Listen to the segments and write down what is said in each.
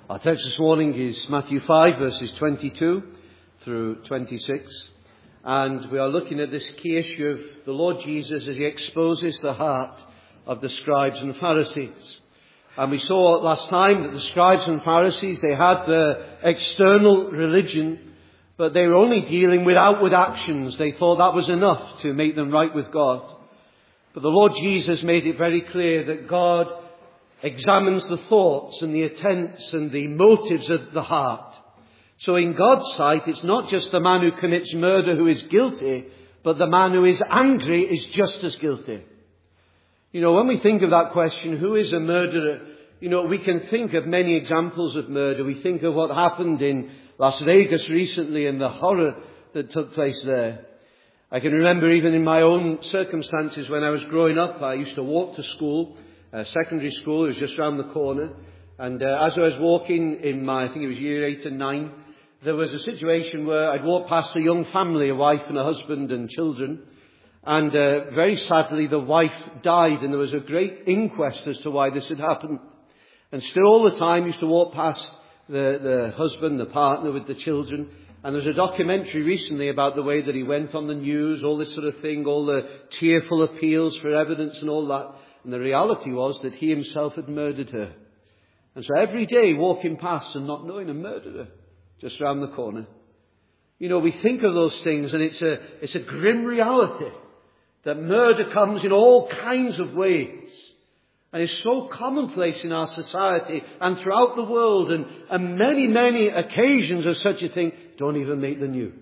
Our text this morning is Matthew 5, verses 22 through 26. And we are looking at this key issue of the Lord Jesus as he exposes the heart of the scribes and Pharisees. And we saw last time that the scribes and Pharisees, they had the external religion, but they were only dealing with outward actions. They thought that was enough to make them right with God. But the Lord Jesus made it very clear that God examines the thoughts and the intents and the motives of the heart. So in God's sight, it's not just the man who commits murder who is guilty, but the man who is angry is just as guilty. You know, when we think of that question, who is a murderer? You know, we can think of many examples of murder. We think of what happened in Las Vegas recently and the horror that took place there. I can remember even in my own circumstances when I was growing up, I used to walk to school. Secondary school, it was just round the corner. And as I was walking in my, I think it was year 8 and 9, there was a situation where I'd walk past a young family, a wife and a husband and children. And very sadly, the wife died, and there was a great inquest as to why this had happened. And still all the time, I used to walk past the husband, the partner with the children. And there was a documentary recently about the way that he went on the news, all this sort of thing, all the tearful appeals for evidence and all that. And the reality was that he himself had murdered her. And so every day walking past and not knowing a murderer just round the corner. You know, we think of those things and it's a grim reality that murder comes in all kinds of ways. And it's so commonplace in our society and throughout the world, and many, many occasions of such a thing don't even make the news.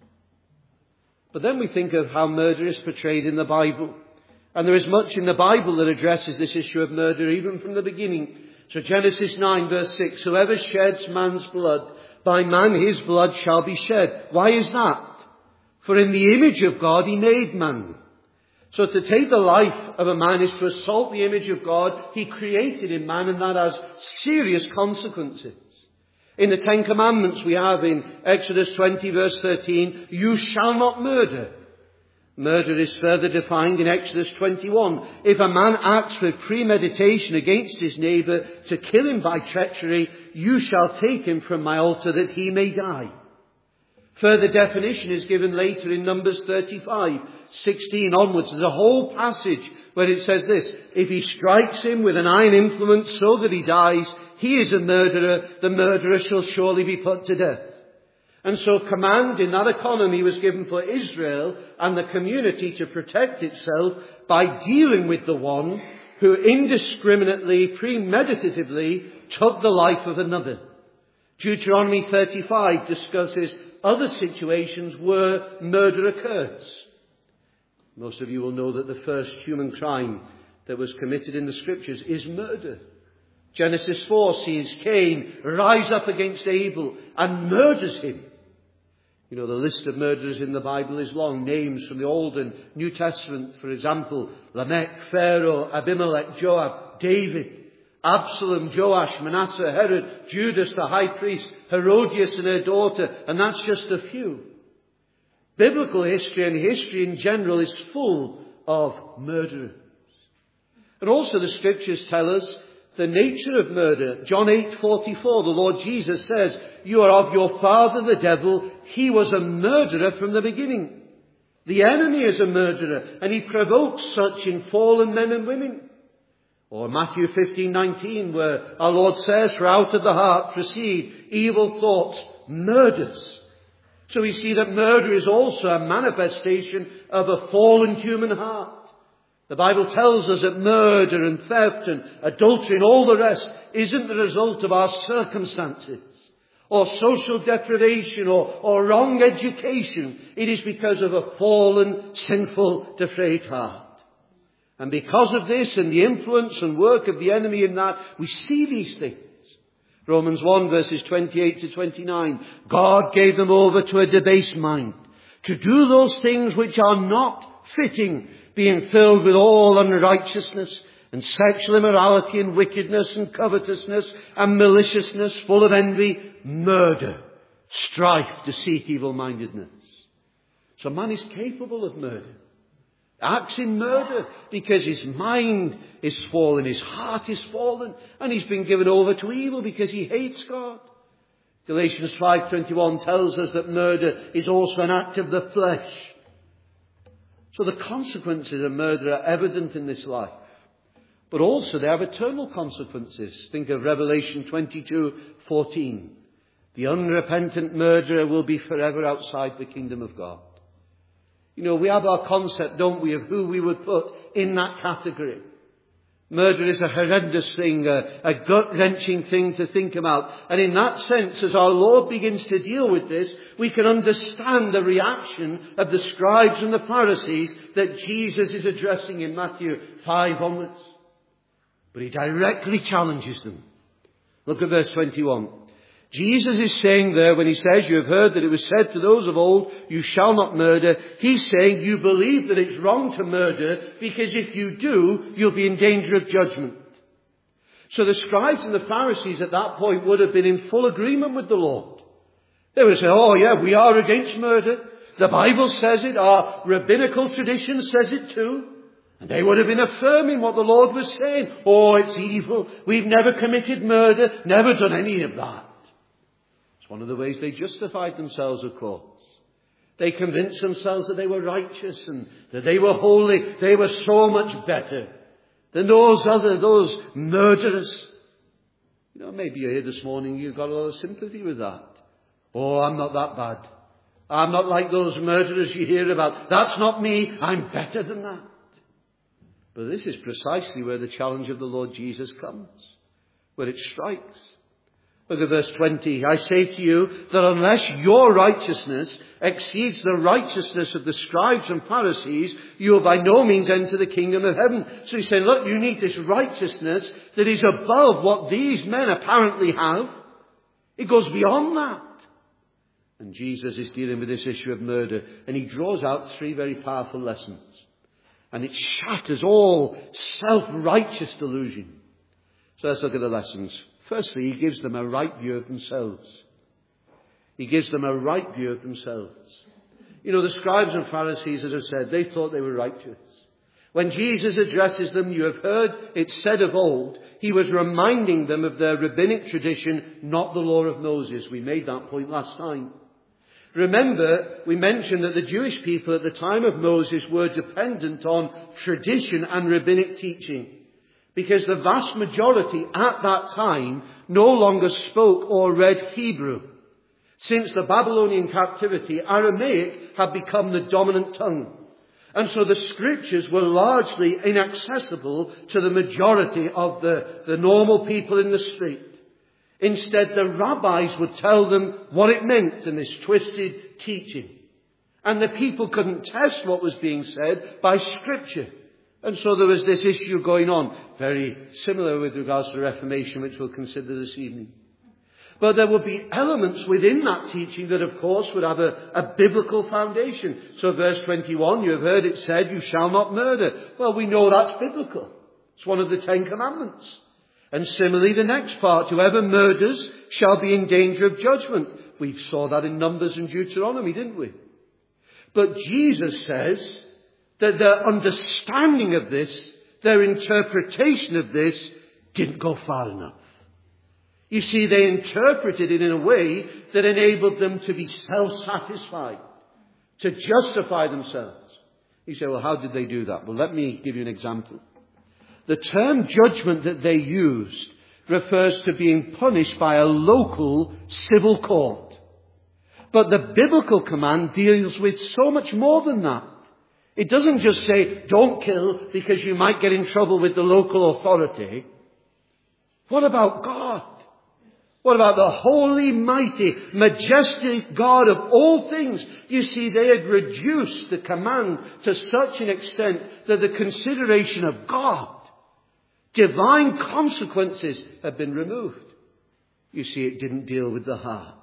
But then we think of how murder is portrayed in the Bible. And there is much in the Bible that addresses this issue of murder, even from the beginning. So Genesis 9 verse 6, whoever sheds man's blood, by man his blood shall be shed. Why is that? For in the image of God he made man. So to take the life of a man is to assault the image of God. He created in man, and that has serious consequences. In the Ten Commandments we have in Exodus 20 verse 13, you shall not murder. Murder is further defined in Exodus 21. If a man acts with premeditation against his neighbour to kill him by treachery, you shall take him from my altar that he may die. Further definition is given later in Numbers 35, 16 onwards. There's a whole passage where it says this: if he strikes him with an iron implement so that he dies, he is a murderer. The murderer shall surely be put to death. And so command in that economy was given for Israel and the community to protect itself by dealing with the one who indiscriminately, premeditatively took the life of another. Deuteronomy 35 discusses other situations where murder occurs. Most of you will know that the first human crime that was committed in the scriptures is murder. Genesis 4 sees Cain rise up against Abel and murders him. You know, the list of murderers in the Bible is long. Names from the Old and New Testament, for example, Lamech, Pharaoh, Abimelech, Joab, David, Absalom, Joash, Manasseh, Herod, Judas, the high priest, Herodias and her daughter, and that's just a few. Biblical history and history in general is full of murderers. And also the scriptures tell us the nature of murder. John 8:44, the Lord Jesus says, you are of your father the devil. He was a murderer from the beginning. The enemy is a murderer, and he provokes such in fallen men and women. Or Matthew 15:19, where our Lord says, for out of the heart proceed evil thoughts, murders. So we see that murder is also a manifestation of a fallen human heart. The Bible tells us that murder and theft and adultery and all the rest isn't the result of our circumstances or social deprivation or wrong education. It is because of a fallen, sinful, depraved heart. And because of this and the influence and work of the enemy in that, we see these things. Romans 1 verses 28 to 29. God gave them over to a debased mind to do those things which are not fitting, being filled with all unrighteousness and sexual immorality and wickedness and covetousness and maliciousness, full of envy, murder, strife, deceit, evil-mindedness. So man is capable of murder. acts in murder because his mind is fallen, his heart is fallen, and he's been given over to evil because he hates God. Galatians 5:21 tells us that murder is also an act of the flesh. So the consequences of murder are evident in this life. But also they have eternal consequences. Think of Revelation 22:14. The unrepentant murderer will be forever outside the kingdom of God. You know, we have our concept, don't we, of who we would put in that category. Murder is a horrendous thing, a gut-wrenching thing to think about. And in that sense, as our Lord begins to deal with this, we can understand the reaction of the scribes and the Pharisees that Jesus is addressing in Matthew 5 onwards. But he directly challenges them. Look at verse 21. Jesus is saying there, when he says, you have heard that it was said to those of old, you shall not murder. He's saying you believe that it's wrong to murder because if you do, you'll be in danger of judgment. So the scribes and the Pharisees at that point would have been in full agreement with the Lord. They would say, oh yeah, we are against murder. The Bible says it. Our rabbinical tradition says it too. And they would have been affirming what the Lord was saying. Oh, it's evil. We've never committed murder. Never done any of that. One of the ways they justified themselves, of course. They convinced themselves that they were righteous and that they were holy. They were so much better than those murderers. You know, maybe you're here this morning, you've got a lot of sympathy with that. Oh, I'm not that bad. I'm not like those murderers you hear about. That's not me. I'm better than that. But this is precisely where the challenge of the Lord Jesus comes, where it strikes. Look at verse 20. I say to you that unless your righteousness exceeds the righteousness of the scribes and Pharisees, you will by no means enter the kingdom of heaven. So he's saying, look, you need this righteousness that is above what these men apparently have. It goes beyond that. And Jesus is dealing with this issue of murder. And he draws out 3 very powerful lessons. And it shatters all self-righteous delusion. So let's look at the lessons. Firstly, he gives them a right view of themselves. He gives them a right view of themselves. You know, the scribes and Pharisees, as I said, they thought they were righteous. When Jesus addresses them, you have heard it said of old, he was reminding them of their rabbinic tradition, not the law of Moses. We made that point last time. Remember, we mentioned that the Jewish people at the time of Moses were dependent on tradition and rabbinic teaching. Because the vast majority at that time no longer spoke or read Hebrew. Since the Babylonian captivity, Aramaic had become the dominant tongue. And so the scriptures were largely inaccessible to the majority of the normal people in the street. Instead, the rabbis would tell them what it meant in this twisted teaching. And the people couldn't test what was being said by scripture. And so there was this issue going on, very similar with regards to the Reformation, which we'll consider this evening. But there would be elements within that teaching that, of course, would have a biblical foundation. So verse 21, you have heard it said, you shall not murder. Well, we know that's biblical. It's one of the 10 Commandments. And similarly, the next part, whoever murders shall be in danger of judgment. We saw that in Numbers and Deuteronomy, didn't we? But Jesus says that their understanding of this, their interpretation of this, didn't go far enough. You see, they interpreted it in a way that enabled them to be self-satisfied, to justify themselves. You say, well, how did they do that? Well, let me give you an example. The term judgment that they used refers to being punished by a local civil court. But the biblical command deals with so much more than that. It doesn't just say, don't kill because you might get in trouble with the local authority. What about God? What about the holy, mighty, majestic God of all things? You see, they had reduced the command to such an extent that the consideration of God, divine consequences, had been removed. You see, it didn't deal with the heart.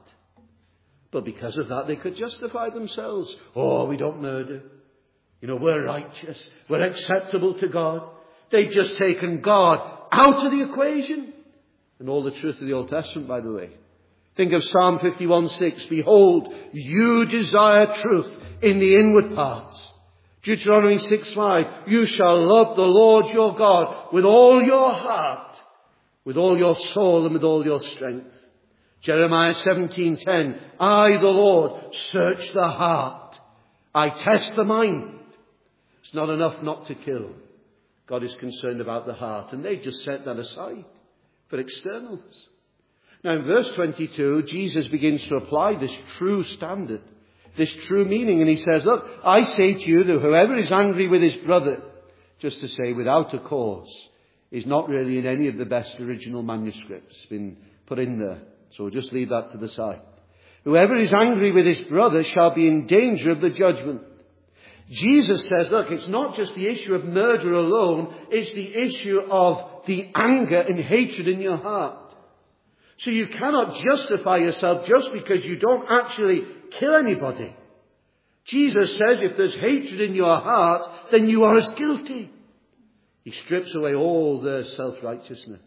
But because of that, they could justify themselves. Oh, we don't murder. You know, we're righteous. We're acceptable to God. They've just taken God out of the equation. And all the truth of the Old Testament, by the way. Think of Psalm 51:6. Behold, you desire truth in the inward parts. Deuteronomy 6:5, you shall love the Lord your God with all your heart, with all your soul and with all your strength. Jeremiah 17:10, I, the Lord, search the heart. I test the mind. It's not enough not to kill. God is concerned about the heart, and they just set that aside for externals. Now in verse 22, Jesus begins to apply this true standard, this true meaning, and he says, look, I say to you that whoever is angry with his brother, just to say without a cause, is not really in any of the best original manuscripts. It's been put in there. So we'll just leave that to the side. Whoever is angry with his brother shall be in danger of the judgment. Jesus says, look, it's not just the issue of murder alone, it's the issue of the anger and hatred in your heart. So you cannot justify yourself just because you don't actually kill anybody. Jesus says if there's hatred in your heart, then you are as guilty. He strips away all their self-righteousness.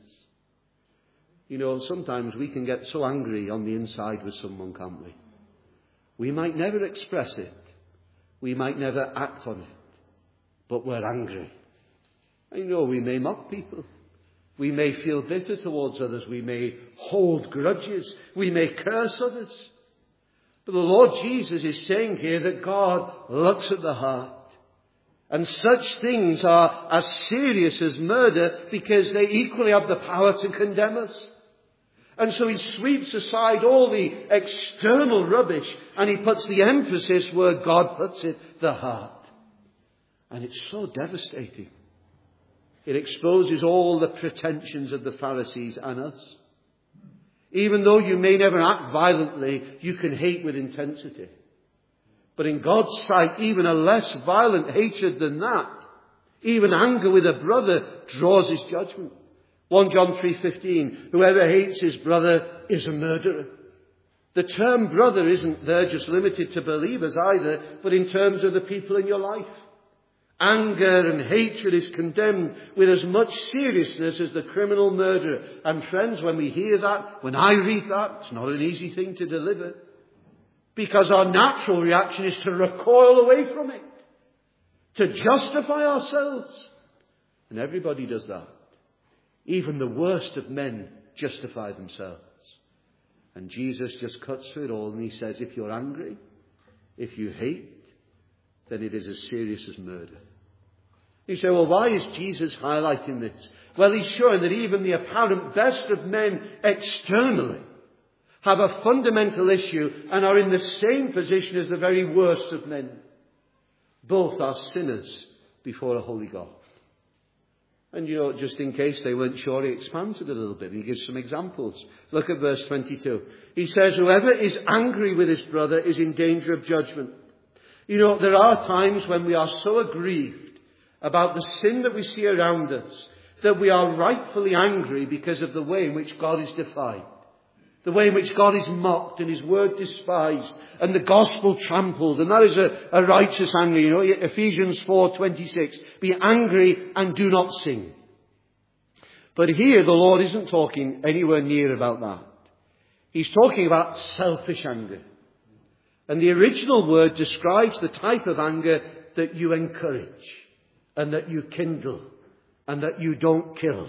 You know, sometimes we can get so angry on the inside with someone, can't we? We might never express it. We might never act on it. But we're angry. I know we may mock people. We may feel bitter towards others. We may hold grudges. We may curse others. But the Lord Jesus is saying here that God looks at the heart. And such things are as serious as murder because they equally have the power to condemn us. And so he sweeps aside all the external rubbish and he puts the emphasis where God puts it, the heart. And it's so devastating. It exposes all the pretensions of the Pharisees and us. Even though you may never act violently, you can hate with intensity. But in God's sight, even a less violent hatred than that, even anger with a brother, draws his judgment. 1 John 3:15, whoever hates his brother is a murderer. The term brother isn't there just limited to believers either, but in terms of the people in your life. Anger and hatred is condemned with as much seriousness as the criminal murderer. And friends, when we hear that, when I read that, it's not an easy thing to deliver. Because our natural reaction is to recoil away from it. To justify ourselves. And everybody does that. Even the worst of men justify themselves. And Jesus just cuts through it all and he says, if you're angry, if you hate, then it is as serious as murder. You say, well, why is Jesus highlighting this? Well, he's showing that even the apparent best of men externally have a fundamental issue and are in the same position as the very worst of men. Both are sinners before a holy God. And you know, just in case they weren't sure, he expands it a little bit. He gives some examples. Look at verse 22. He says, whoever is angry with his brother is in danger of judgment. You know, there are times when we are so aggrieved about the sin that we see around us that we are rightfully angry because of the way in which God is defied. The way in which God is mocked and his word despised and the gospel trampled. And that is a righteous anger. You know, Ephesians 4:26. Be angry and do not sin. But here the Lord isn't talking anywhere near about that. He's talking about selfish anger. And the original word describes the type of anger that you encourage and that you kindle and that you don't kill.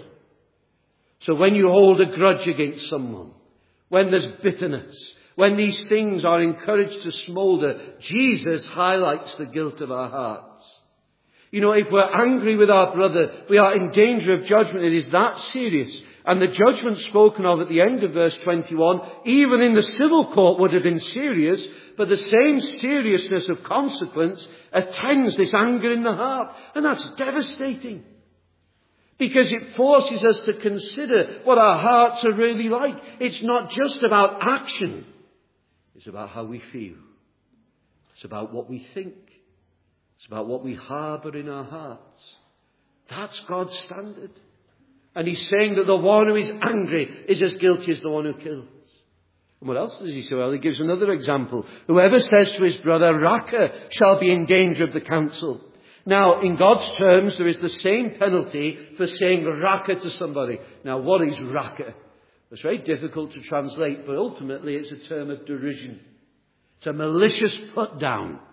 So when you hold a grudge against someone, when there's bitterness, when these things are encouraged to smoulder, Jesus highlights the guilt of our hearts. You know, if we're angry with our brother, we are in danger of judgment. It is that serious. And the judgment spoken of at the end of verse 21, even in the civil court would have been serious, but the same seriousness of consequence attends this anger in the heart. And that's devastating. Because it forces us to consider what our hearts are really like. It's not just about action. It's about how we feel. It's about what we think. It's about what we harbour in our hearts. That's God's standard. And he's saying that the one who is angry is as guilty as the one who kills. And what else does he say? Well, he gives another example. Whoever says to his brother, Raca, shall be in danger of the council. Now, in God's terms, there is the same penalty for saying Raca to somebody. Now, what is Raca? It's very difficult to translate, but ultimately it's a term of derision. It's a malicious put down.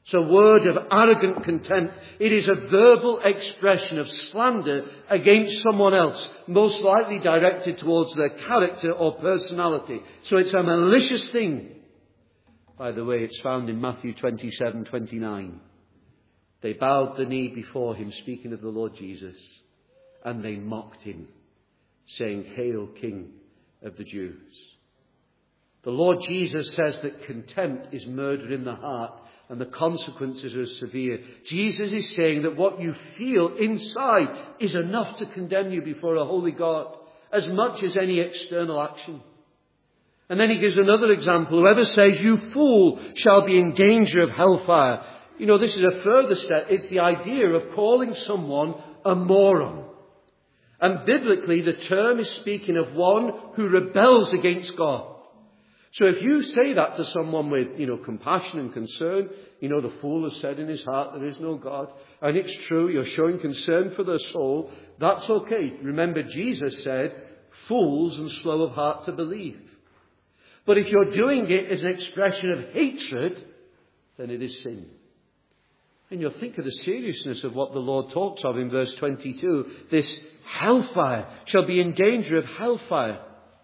It's a word of arrogant contempt. It is a verbal expression of slander against someone else, most likely directed towards their character or personality. So it's a malicious thing. By the way, it's found in Matthew 27:29. They bowed the knee before him, speaking of the Lord Jesus, and they mocked him, saying, "Hail, King of the Jews." The Lord Jesus says that contempt is murder in the heart, and the consequences are severe. Jesus is saying that what you feel inside is enough to condemn you before a holy God, as much as any external action. And then he gives another example. Whoever says, "You fool," shall be in danger of hellfire. You know, this is a further step. It's the idea of calling someone a moron. And biblically, the term is speaking of one who rebels against God. So if you say that to someone with, compassion and concern, the fool has said in his heart there is no God, and it's true, you're showing concern for their soul, that's okay. Remember, Jesus said, fools and slow of heart to believe. But if you're doing it as an expression of hatred, then it is sin. And you'll think of the seriousness of what the Lord talks of in verse 22. This hellfire shall be in danger of hellfire.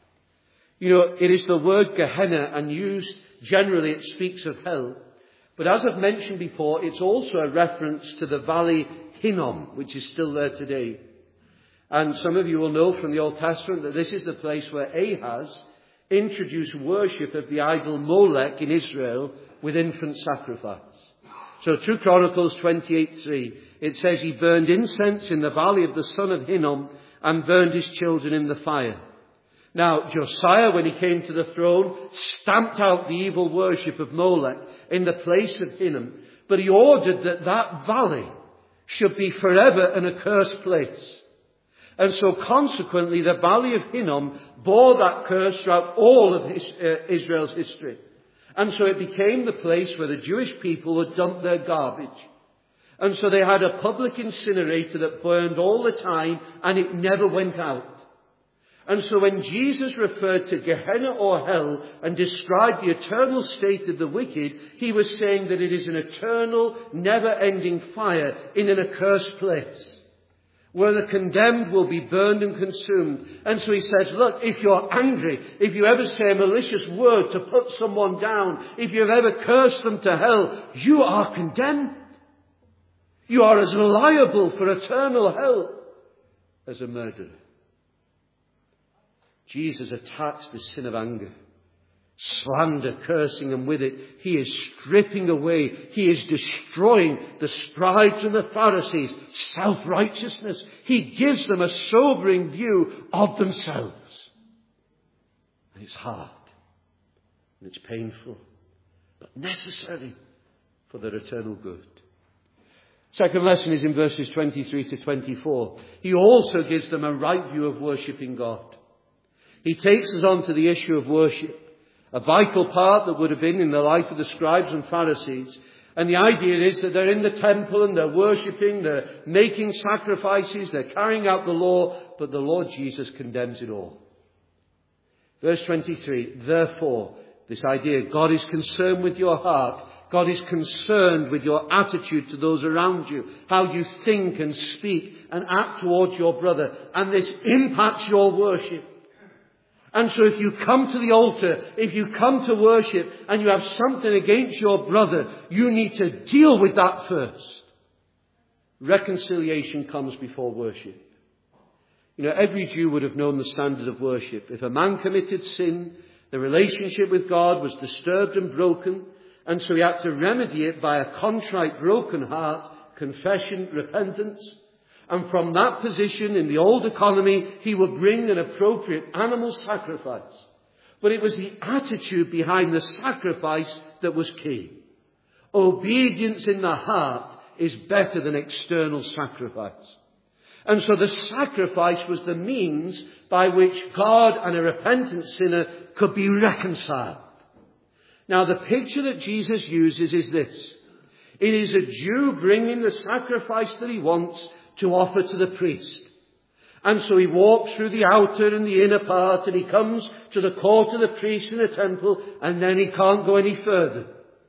It is the word Gehenna, and used generally it speaks of hell. But as I've mentioned before, it's also a reference to the valley Hinnom, which is still there today. And some of you will know from the Old Testament that this is the place where Ahaz introduced worship of the idol Molech in Israel with infant sacrifice. So 2 Chronicles 28:3, it says he burned incense in the valley of the son of Hinnom and burned his children in the fire. Now, Josiah, when he came to the throne, stamped out the evil worship of Molech in the place of Hinnom, but he ordered that valley should be forever an accursed place. And so consequently, the valley of Hinnom bore that curse throughout all of Israel's history. And so it became the place where the Jewish people would dump their garbage. And so they had a public incinerator that burned all the time, and it never went out. And so when Jesus referred to Gehenna or hell and described the eternal state of the wicked, he was saying that it is an eternal, never-ending fire in an accursed place, where the condemned will be burned and consumed. And so he says, look, if you're angry, if you ever say a malicious word to put someone down, if you've ever cursed them to hell, you are condemned. You are as liable for eternal hell as a murderer. Jesus attacks the sin of anger, slander, cursing, and with it, he is stripping away, he is destroying the scribes and the Pharisees' self-righteousness. He gives them a sobering view of themselves. And it's hard, and it's painful, but necessary for their eternal good. Second lesson is in verses 23 to 24. He also gives them a right view of worshipping God. He takes us on to the issue of worship, a vital part that would have been in the life of the scribes and Pharisees. And the idea is that they're in the temple and they're worshipping, they're making sacrifices, they're carrying out the law, but the Lord Jesus condemns it all. Verse 23, therefore, this idea, God is concerned with your heart. God is concerned with your attitude to those around you, how you think and speak and act towards your brother. And this impacts your worship. And so if you come to the altar, if you come to worship and you have something against your brother, you need to deal with that first. Reconciliation comes before worship. Every Jew would have known the standard of worship. If a man committed sin, the relationship with God was disturbed and broken, and so he had to remedy it by a contrite, broken heart, confession, repentance. And from that position in the old economy, he would bring an appropriate animal sacrifice. But it was the attitude behind the sacrifice that was key. Obedience in the heart is better than external sacrifice. And so the sacrifice was the means by which God and a repentant sinner could be reconciled. Now the picture that Jesus uses is this. It is a Jew bringing the sacrifice that he wants to offer to the priest. And so he walks through the outer and the inner part, and he comes to the court of the priest in the temple, and then he can't go any further.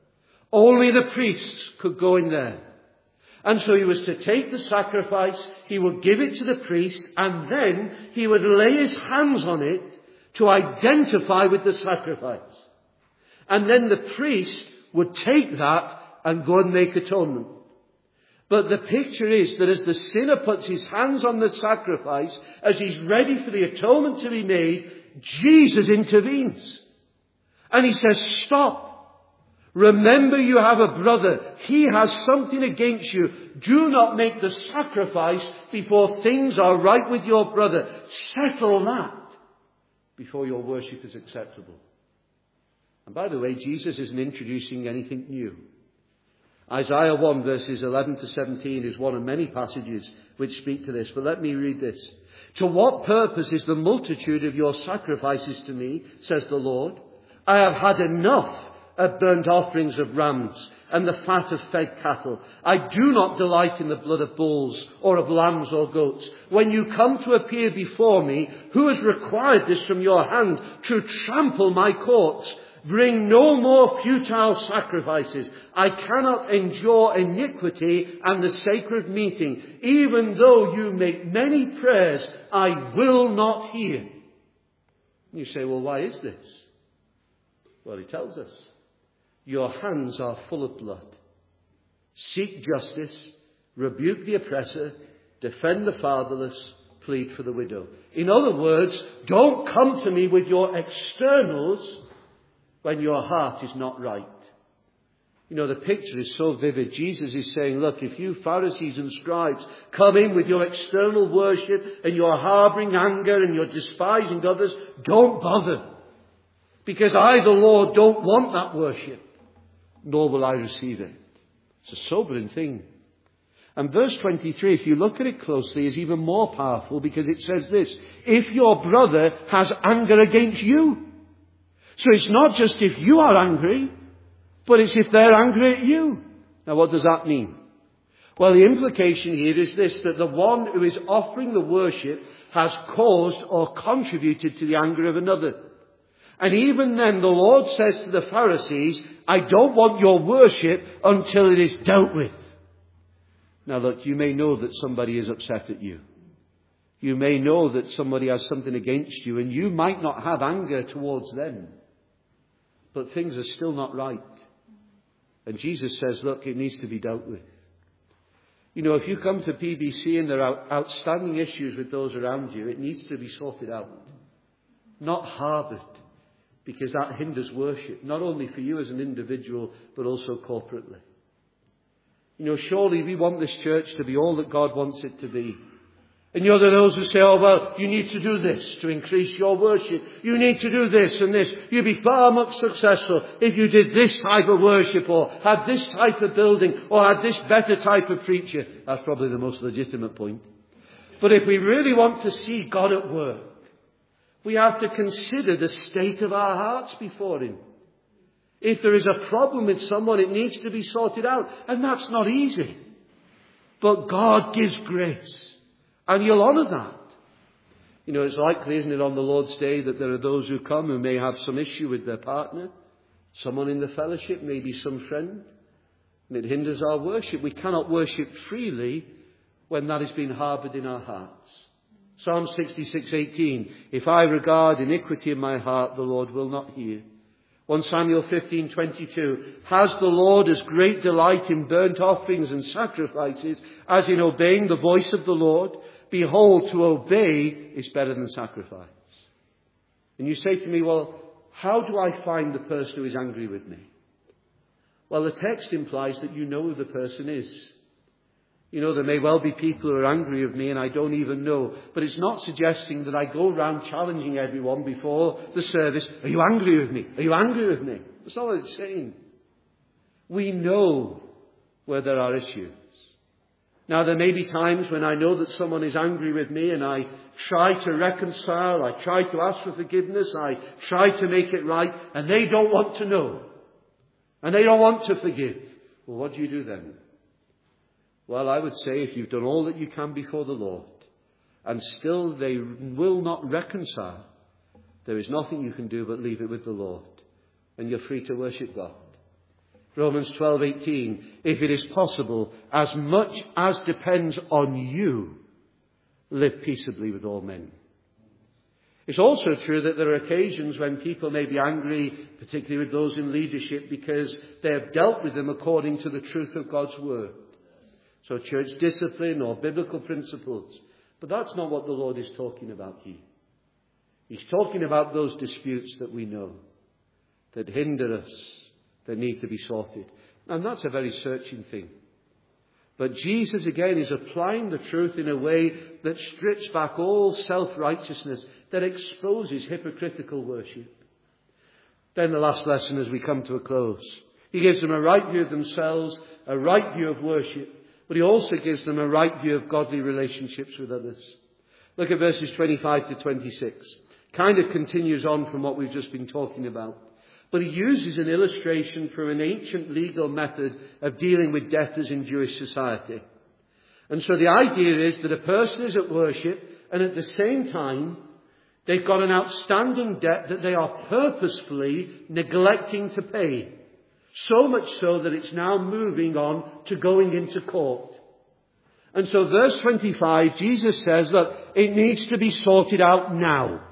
Only the priests could go in there. And so he was to take the sacrifice, he would give it to the priest, and then he would lay his hands on it to identify with the sacrifice. And then the priest would take that and go and make atonement. But the picture is that as the sinner puts his hands on the sacrifice, as he's ready for the atonement to be made, Jesus intervenes. And he says, stop. Remember, you have a brother. He has something against you. Do not make the sacrifice before things are right with your brother. Settle that before your worship is acceptable. And by the way, Jesus isn't introducing anything new. Isaiah 1 verses 11 to 17 is one of many passages which speak to this. But let me read this. To what purpose is the multitude of your sacrifices to me, says the Lord? I have had enough of burnt offerings of rams and the fat of fed cattle. I do not delight in the blood of bulls or of lambs or goats. When you come to appear before me, who has required this from your hand to trample my courts? Bring no more futile sacrifices. I cannot endure iniquity and the sacred meeting. Even though you make many prayers, I will not hear. You say, well, why is this? Well, he tells us. Your hands are full of blood. Seek justice, rebuke the oppressor, defend the fatherless, plead for the widow. In other words, don't come to me with your externals when your heart is not right. You know, the picture is so vivid. Jesus is saying, look, if you Pharisees and scribes come in with your external worship and you're harboring anger and you're despising others, don't bother. Because I, the Lord, don't want that worship, nor will I receive it. It's a sobering thing. And verse 23, if you look at it closely, is even more powerful because it says this: if your brother has anger against you. So it's not just if you are angry, but it's if they're angry at you. Now what does that mean? Well, the implication here is this, that the one who is offering the worship has caused or contributed to the anger of another. And even then the Lord says to the Pharisees, I don't want your worship until it is dealt with. Now look, you may know that somebody is upset at you. You may know that somebody has something against you, and you might not have anger towards them. But things are still not right. And Jesus says, look, it needs to be dealt with. You know, if you come to PBC and there are outstanding issues with those around you, it needs to be sorted out. Not harboured, because that hinders worship, not only for you as an individual, but also corporately. You know, surely we want this church to be all that God wants it to be. And there are those who say, oh, well, you need to do this to increase your worship. You need to do this and this. You'd be far more successful if you did this type of worship or had this type of building or had this better type of preacher. That's probably the most legitimate point. But if we really want to see God at work, we have to consider the state of our hearts before Him. If there is a problem with someone, it needs to be sorted out. And that's not easy. But God gives grace. And you'll honour that. You know, it's likely, isn't it, on the Lord's Day that there are those who come who may have some issue with their partner, someone in the fellowship, maybe some friend, and it hinders our worship. We cannot worship freely when that has been harboured in our hearts. Psalm 66:18, if I regard iniquity in my heart, the Lord will not hear. 1 Samuel 15:22, has the Lord as great delight in burnt offerings and sacrifices as in obeying the voice of the Lord? Behold, to obey is better than sacrifice. And you say to me, well, how do I find the person who is angry with me? Well, the text implies that you know who the person is. You know, there may well be people who are angry with me and I don't even know. But it's not suggesting that I go around challenging everyone before the service. Are you angry with me? Are you angry with me? That's all it's saying. We know where there are issues. Now, there may be times when I know that someone is angry with me and I try to reconcile, I try to ask for forgiveness, I try to make it right, and they don't want to know. And they don't want to forgive. Well, what do you do then? Well, I would say if you've done all that you can before the Lord and still they will not reconcile, there is nothing you can do but leave it with the Lord and you're free to worship God. Romans 12:18, if it is possible, as much as depends on you, live peaceably with all men. It's also true that there are occasions when people may be angry, particularly with those in leadership, because they have dealt with them according to the truth of God's word. So church discipline or biblical principles. But that's not what the Lord is talking about here. He's talking about those disputes that we know, that hinder us, that need to be sorted. And that's a very searching thing. But Jesus, again, is applying the truth in a way that strips back all self-righteousness, that exposes hypocritical worship. Then the last lesson as we come to a close. He gives them a right view of themselves, a right view of worship, but he also gives them a right view of godly relationships with others. Look at verses 25 to 26. Kind of continues on from what we've just been talking about. But he uses an illustration from an ancient legal method of dealing with debtors in Jewish society. And so the idea is that a person is at worship and at the same time they've got an outstanding debt that they are purposefully neglecting to pay. So much so that it's now moving on to going into court. And so verse 25, Jesus says that it needs to be sorted out now.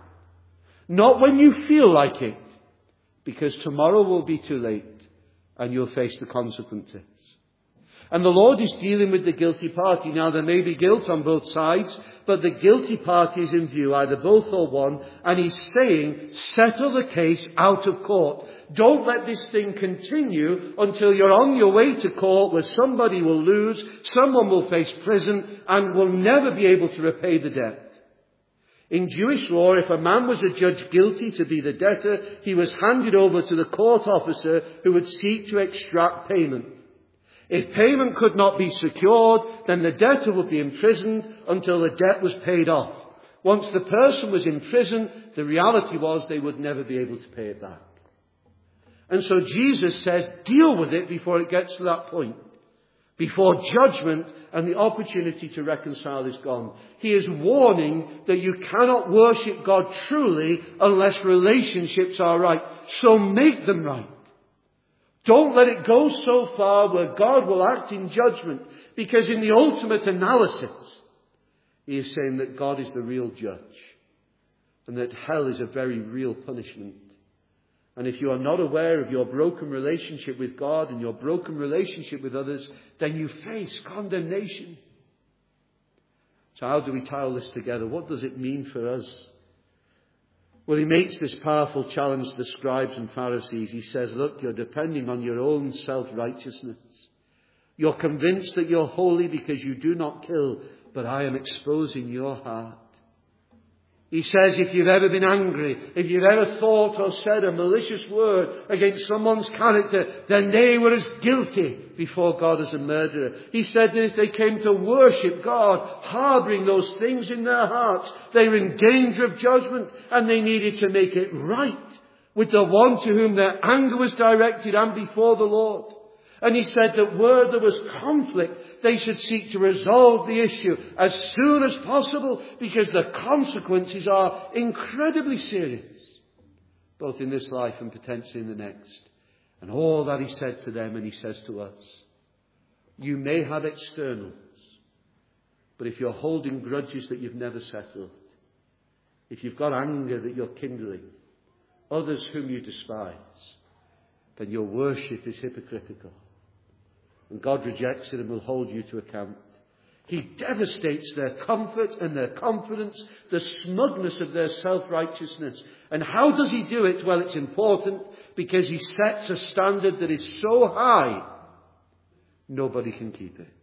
Not when you feel like it. Because tomorrow will be too late and you'll face the consequences. And the Lord is dealing with the guilty party. Now there may be guilt on both sides, but the guilty party is in view, either both or one. And he's saying, settle the case out of court. Don't let this thing continue until you're on your way to court where somebody will lose, someone will face prison and will never be able to repay the debt. In Jewish law, if a man was adjudged guilty to be the debtor, he was handed over to the court officer who would seek to extract payment. If payment could not be secured, then the debtor would be imprisoned until the debt was paid off. Once the person was in prison, the reality was they would never be able to pay it back. And so Jesus says, deal with it before it gets to that point. Before judgment and the opportunity to reconcile is gone. He is warning that you cannot worship God truly unless relationships are right. So make them right. Don't let it go so far where God will act in judgment. Because in the ultimate analysis, he is saying that God is the real judge. And that hell is a very real punishment. And if you are not aware of your broken relationship with God and your broken relationship with others, then you face condemnation. So how do we tie all this together? What does it mean for us? Well, he makes this powerful challenge to the scribes and Pharisees. He says, look, you're depending on your own self-righteousness. You're convinced that you're holy because you do not kill, but I am exposing your heart. He says if you've ever been angry, if you've ever thought or said a malicious word against someone's character, then they were as guilty before God as a murderer. He said that if they came to worship God, harbouring those things in their hearts, they were in danger of judgment and they needed to make it right with the one to whom their anger was directed and before the Lord. And he said that where there was conflict, they should seek to resolve the issue as soon as possible because the consequences are incredibly serious, both in this life and potentially in the next. And all that he said to them and he says to us, you may have externals, but if you're holding grudges that you've never settled, if you've got anger that you're kindling, others whom you despise, then your worship is hypocritical. And God rejects it and will hold you to account. He devastates their comfort and their confidence, the smugness of their self-righteousness. And how does he do it? Well, it's important because he sets a standard that is so high, nobody can keep it.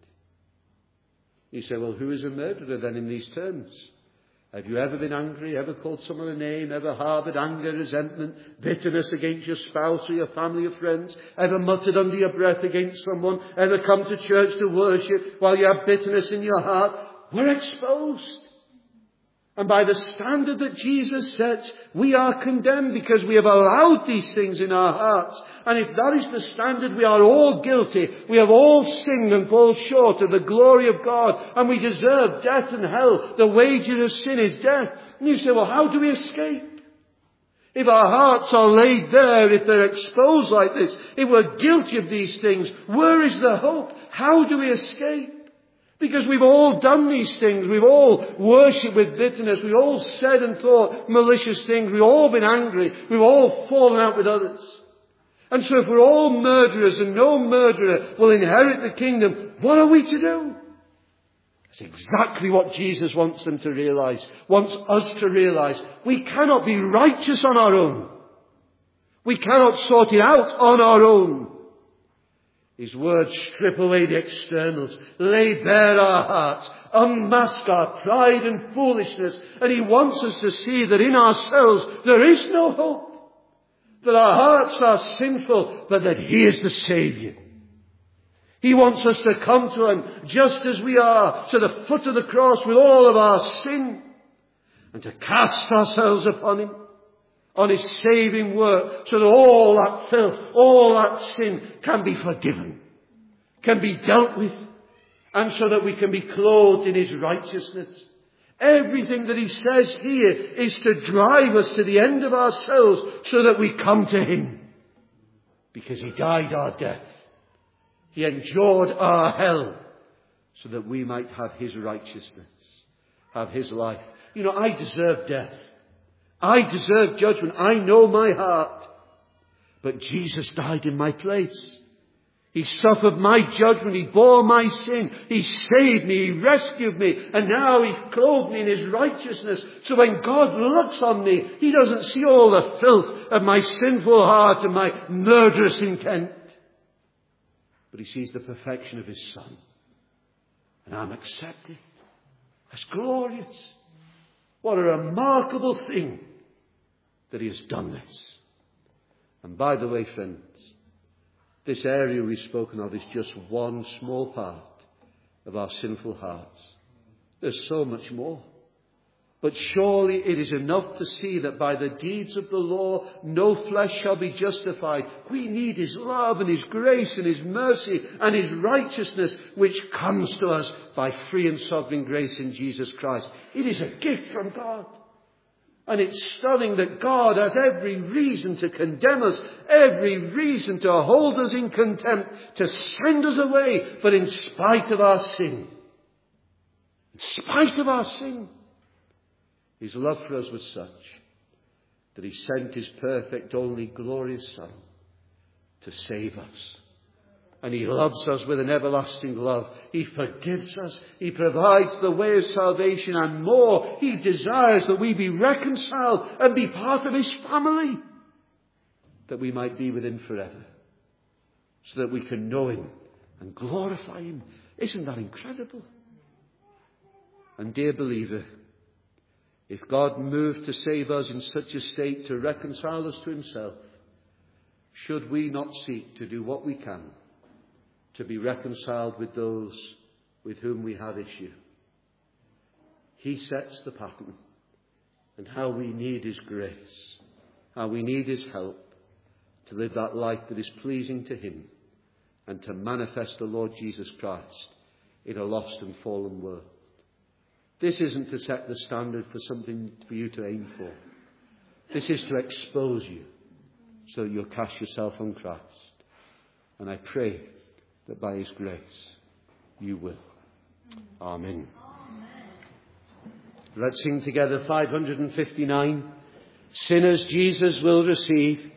You say, well, who is a murderer then in these terms? Have you ever been angry, ever called someone a name, ever harboured anger, resentment, bitterness against your spouse or your family or friends, ever muttered under your breath against someone, ever come to church to worship while you have bitterness in your heart? We're exposed. And by the standard that Jesus sets, we are condemned because we have allowed these things in our hearts. And if that is the standard, we are all guilty. We have all sinned and fall short of the glory of God. And we deserve death and hell. The wages of sin is death. And you say, well, how do we escape? If our hearts are laid bare, if they're exposed like this, if we're guilty of these things, where is the hope? How do we escape? Because we've all done these things. We've all worshipped with bitterness. We've all said and thought malicious things. We've all been angry. We've all fallen out with others. And so if we're all murderers and no murderer will inherit the kingdom, what are we to do? That's exactly what Jesus wants them to realize, wants us to realize. We cannot be righteous on our own. We cannot sort it out on our own. His words strip away the externals, lay bare our hearts, unmask our pride and foolishness, and He wants us to see that in ourselves there is no hope, that our hearts are sinful, but that He is the Saviour. He wants us to come to Him just as we are, to the foot of the cross with all of our sin, and to cast ourselves upon Him, on His saving work, so that all that filth, all that sin can be forgiven, can be dealt with, and so that we can be clothed in His righteousness. Everything that He says here is to drive us to the end of ourselves so that we come to Him. Because He died our death. He endured our hell so that we might have His righteousness, have His life. You know, I deserve death. I deserve judgment. I know my heart. But Jesus died in my place. He suffered my judgment. He bore my sin. He saved me. He rescued me. And now He clothed me in His righteousness. So when God looks on me, He doesn't see all the filth of my sinful heart and my murderous intent. But He sees the perfection of His Son. And I'm accepted. That's glorious. What a remarkable thing that He has done this. And by the way, friends, this area we've spoken of is just one small part of our sinful hearts. There's so much more. But surely it is enough to see that by the deeds of the law, no flesh shall be justified. We need His love and His grace and His mercy and His righteousness, which comes to us by free and sovereign grace in Jesus Christ. It is a gift from God. And it's stunning that God has every reason to condemn us, every reason to hold us in contempt, to send us away, but in spite of our sin, His love for us was such that He sent His perfect, only glorious Son to save us. And He loves us with an everlasting love. He forgives us. He provides the way of salvation and more. He desires that we be reconciled and be part of His family, that we might be with Him forever, so that we can know Him and glorify Him. Isn't that incredible? And dear believer, if God moved to save us in such a state to reconcile us to Himself, should we not seek to do what we can to be reconciled with those with whom we have issue? He sets the pattern, and how we need His grace, how we need His help to live that life that is pleasing to Him and to manifest the Lord Jesus Christ in a lost and fallen world. This isn't to set the standard for something for you to aim for. This is to expose you so that you'll cast yourself on Christ. And I pray that by His grace you will. Amen. Let's sing together 559. Sinners Jesus will receive.